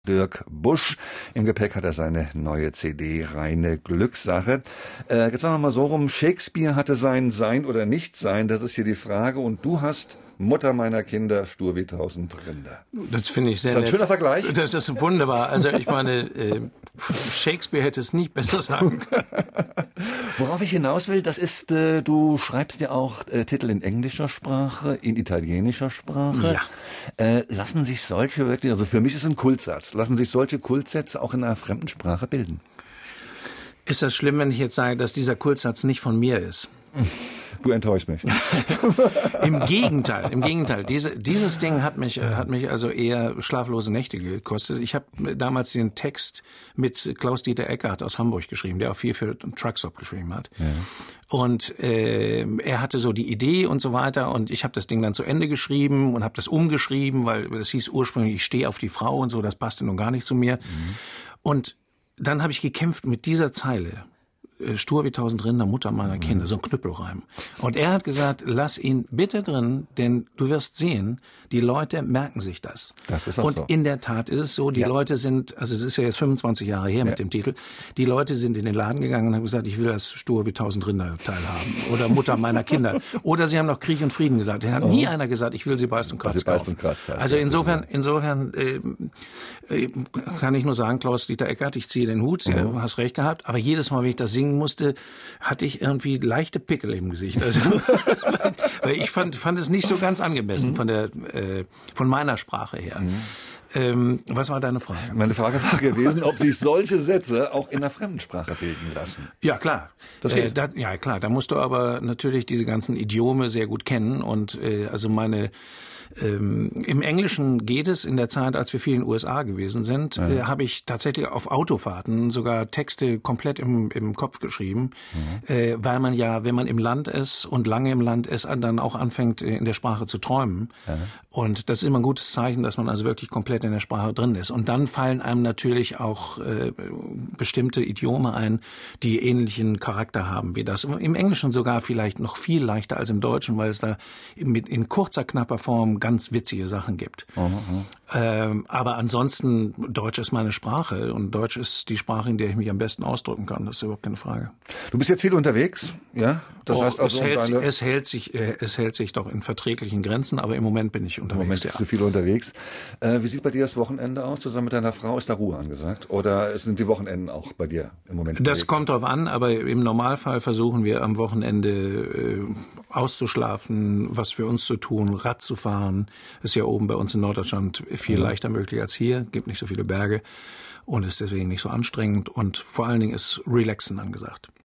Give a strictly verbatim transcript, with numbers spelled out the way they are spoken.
Dirk Busch. Im Gepäck hat er seine neue C D Reine Glückssache. Äh, jetzt sagen wir mal so rum, Shakespeare hatte sein Sein oder Nichtsein, das ist hier die Frage. Und du hast Mutter meiner Kinder, stur wie tausend Rinder. Das finde ich sehr nett. Das ist ein schöner Vergleich. Das ist wunderbar. Also ich meine, äh, Shakespeare hätte es nicht besser sagen können. Worauf ich hinaus will, das ist, äh, du schreibst ja auch äh, Titel in englischer Sprache, in italienischer Sprache. Ja. Äh, lassen sich solche wirklich, also für mich ist es ein Kultsatz, lassen sich solche Kultsätze auch in einer fremden Sprache bilden? Ist das schlimm, wenn ich jetzt sage, dass dieser Kultsatz nicht von mir ist? Du enttäuschst mich. Im Gegenteil, im Gegenteil. Diese, dieses Ding hat mich, hat mich also eher schlaflose Nächte gekostet. Ich habe damals den Text mit Klaus-Dieter Eckart aus Hamburg geschrieben, der auch viel für Truckstop geschrieben hat. Ja. Und äh, er hatte so die Idee und so weiter. Und ich habe das Ding dann zu Ende geschrieben und habe das umgeschrieben, weil das hieß ursprünglich, ich stehe auf die Frau und so. Das passte nun gar nicht zu mir. Mhm. Und dann habe ich gekämpft mit dieser Zeile. Stur wie tausend Rinder, Mutter meiner Kinder, so ein Knüppelreim. Und er hat gesagt, lass ihn bitte drin, denn du wirst sehen, die Leute merken sich das. Das ist auch Und so. in der Tat ist es so, die ja. Leute sind, also es ist ja jetzt fünfundzwanzig Jahre her ja. mit dem Titel, die Leute sind in den Laden gegangen und haben gesagt, ich will das Stur wie tausend Rinder teilhaben oder Mutter meiner Kinder. Oder sie haben noch Krieg und Frieden gesagt. Da hat oh. nie einer gesagt, ich will sie beißt und kratzt sie beißt und kratzt, heißt Also insofern, insofern äh, äh, kann ich nur sagen, Klaus-Dieter Eckart, ich ziehe den Hut, du oh. hast recht gehabt, aber jedes Mal, wenn ich das singen musste, hatte ich irgendwie leichte Pickel im Gesicht. Also, weil ich fand, fand es nicht so ganz angemessen mhm. von der, äh, von meiner Sprache her. Mhm. Ähm, was war deine Frage? Meine Frage war gewesen, ob sich solche Sätze auch in einer Fremdsprache bilden lassen. Ja, klar. Das geht. Äh, da, ja, klar. Da musst du aber natürlich diese ganzen Idiome sehr gut kennen und äh, also meine Ähm, im Englischen geht es. In der Zeit, als wir viel in den U S A gewesen sind, ja. äh, habe ich tatsächlich auf Autofahrten sogar Texte komplett im, im Kopf geschrieben, mhm. äh, weil man ja, wenn man im Land ist und lange im Land ist, dann auch anfängt, in der Sprache zu träumen. Ja. Und das ist immer ein gutes Zeichen, dass man also wirklich komplett in der Sprache drin ist. Und dann fallen einem natürlich auch äh, bestimmte Idiome ein, die ähnlichen Charakter haben wie das. Im Englischen sogar vielleicht noch viel leichter als im Deutschen, weil es da in, in kurzer, knapper Form ganz witzige Sachen gibt. Mhm. Ähm, aber ansonsten, Deutsch ist meine Sprache und Deutsch ist die Sprache, in der ich mich am besten ausdrücken kann. Das ist überhaupt keine Frage. Du bist jetzt viel unterwegs, ja? Das oh, heißt also, es, hält, deine... es, hält sich, äh, es hält sich doch in verträglichen Grenzen, aber im Moment bin ich unterwegs. Im Moment bist du viel unterwegs. Äh, wie sieht bei dir das Wochenende aus? Zusammen mit deiner Frau ist da Ruhe angesagt? Oder sind die Wochenenden auch bei dir im Moment unterwegs? Das kommt drauf an, aber im Normalfall versuchen wir am Wochenende äh, auszuschlafen, was für uns zu tun, Rad zu fahren. Ist ja oben bei uns in Norddeutschland viel mhm. leichter möglich als hier, gibt nicht so viele Berge und ist deswegen nicht so anstrengend und vor allen Dingen ist Relaxen angesagt.